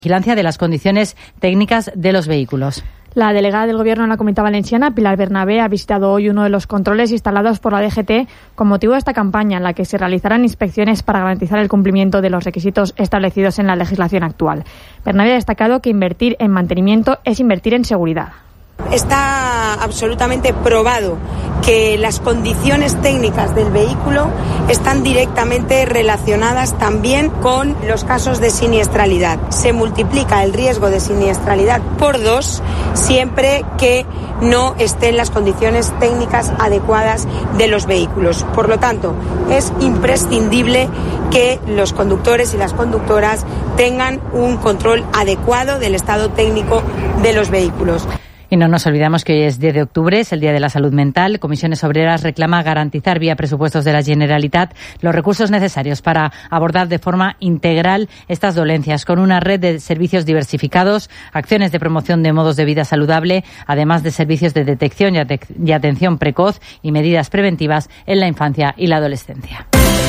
vigilancia de las condiciones técnicas de los vehículos. La delegada del Gobierno en la Comunidad Valenciana, Pilar Bernabé, ha visitado hoy uno de los controles instalados por la DGT con motivo de esta campaña, en la que se realizarán inspecciones para garantizar el cumplimiento de los requisitos establecidos en la legislación actual. Bernabé ha destacado que invertir en mantenimiento es invertir en seguridad. Está absolutamente probado que las condiciones técnicas del vehículo están directamente relacionadas también con los casos de siniestralidad. Se multiplica el riesgo de siniestralidad por 2 siempre que no estén las condiciones técnicas adecuadas de los vehículos. Por lo tanto, es imprescindible que los conductores y las conductoras tengan un control adecuado del estado técnico de los vehículos. Y no nos olvidamos que hoy es 10 de octubre, es el Día de la Salud Mental. Comisiones Obreras reclama garantizar vía presupuestos de la Generalitat los recursos necesarios para abordar de forma integral estas dolencias, con una red de servicios diversificados, acciones de promoción de modos de vida saludable, además de servicios de detección y atención precoz y medidas preventivas en la infancia y la adolescencia.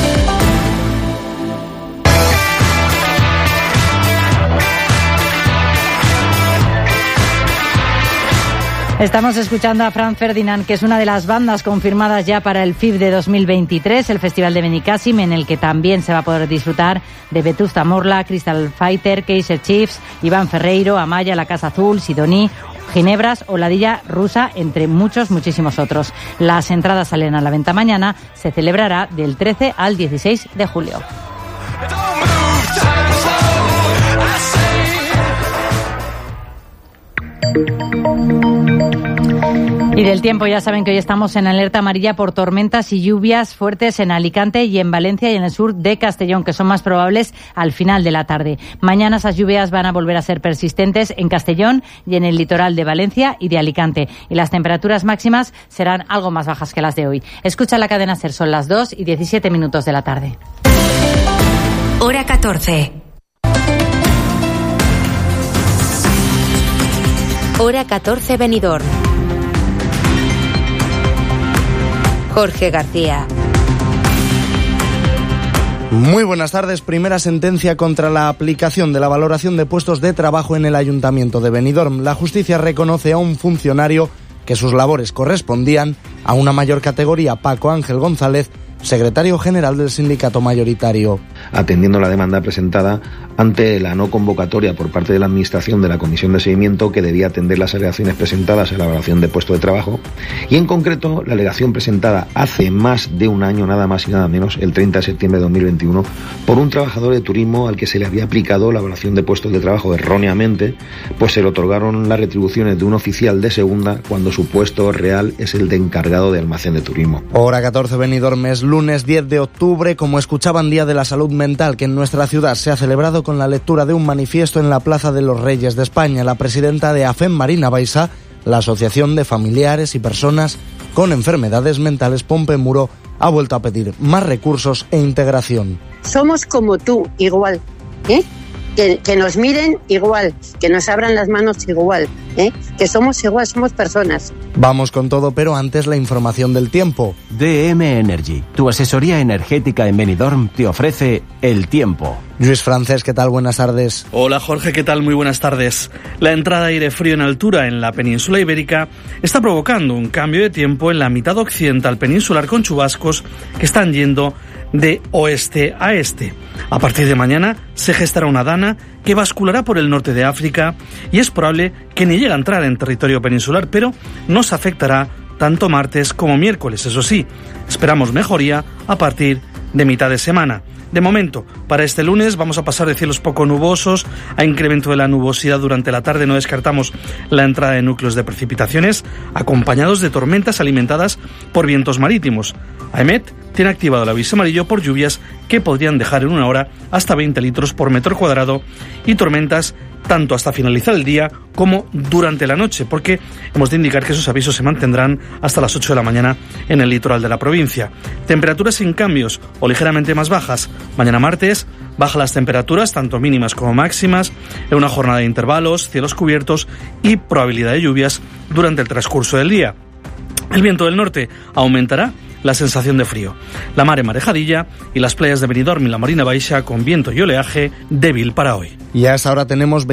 Estamos escuchando a Franz Ferdinand, que es una de las bandas confirmadas ya para el FIB de 2023, el Festival de Benicàssim, en el que también se va a poder disfrutar de Vetusta Morla, Crystal Fighter, Kaiser Chiefs, Iván Ferreiro, Amaya, La Casa Azul, Sidoní, Ginebras o Ladilla Rusa, entre muchísimos otros. Las entradas salen a la venta mañana, se celebrará del 13 al 16 de julio. Y del tiempo, ya saben que hoy estamos en alerta amarilla por tormentas y lluvias fuertes en Alicante y en Valencia y en el sur de Castellón, que son más probables al final de la tarde. Mañana esas lluvias van a volver a ser persistentes en Castellón y en el litoral de Valencia y de Alicante. Y las temperaturas máximas serán algo más bajas que las de hoy. Escucha la cadena SER, son las 2:17 de la tarde. Hora 14. Hora 14 Benidorm. Jorge García. Muy buenas tardes. Primera sentencia contra la aplicación de la valoración de puestos de trabajo en el Ayuntamiento de Benidorm. La justicia reconoce a un funcionario que sus labores correspondían a una mayor categoría, Paco Ángel González, secretario general del sindicato mayoritario. Atendiendo la demanda presentada ante la no convocatoria por parte de la Administración de la Comisión de Seguimiento, que debía atender las alegaciones presentadas a la evaluación de puesto de trabajo, y en concreto la alegación presentada hace más de un año, nada más y nada menos, el 30 de septiembre de 2021, por un trabajador de turismo al que se le había aplicado la evaluación de puestos de trabajo erróneamente, pues se le otorgaron las retribuciones de un oficial de segunda cuando su puesto real es el de encargado de almacén de turismo. Hora 14 Benidorm, es lunes 10 de octubre, como escuchaban, Día de la Salud Mental, que en nuestra ciudad se ha celebrado con la lectura de un manifiesto en la Plaza de los Reyes de España. La presidenta de AFEM, Marina Baiza, la Asociación de Familiares y Personas con Enfermedades Mentales Pompe Muro, ha vuelto a pedir más recursos e integración. Somos como tú, igual, que nos miren igual, que nos abran las manos igual, que somos igual, somos personas. Vamos con todo, pero antes la información del tiempo. DM Energy, tu asesoría energética en Benidorm, te ofrece el tiempo. Luis Francés, ¿qué tal? Buenas tardes. Hola Jorge, ¿qué tal? Muy buenas tardes. La entrada de aire frío en altura en la península ibérica está provocando un cambio de tiempo en la mitad occidental peninsular, con chubascos que están yendo de oeste a este. A partir de mañana se gestará una dana que basculará por el norte de África y es probable que ni llegue a entrar en territorio peninsular, pero nos afectará tanto martes como miércoles. Eso sí, esperamos mejoría a partir de mitad de semana. De momento, para este lunes vamos a pasar de cielos poco nubosos a incremento de la nubosidad durante la tarde. No descartamos la entrada de núcleos de precipitaciones acompañados de tormentas alimentadas por vientos marítimos. AEMET tiene activado el aviso amarillo por lluvias que podrían dejar en una hora hasta 20 litros por metro cuadrado y tormentas tanto hasta finalizar el día como durante la noche, porque hemos de indicar que esos avisos se mantendrán hasta las 8 de la mañana en el litoral de la provincia. Temperaturas sin cambios o ligeramente más bajas. Mañana martes bajan las temperaturas, tanto mínimas como máximas, en una jornada de intervalos, cielos cubiertos y probabilidad de lluvias durante el transcurso del día. El viento del norte aumentará la sensación de frío. La mar en marejadilla y las playas de Benidorm y la Marina Baixa con viento y oleaje débil para hoy. Y a esta hora tenemos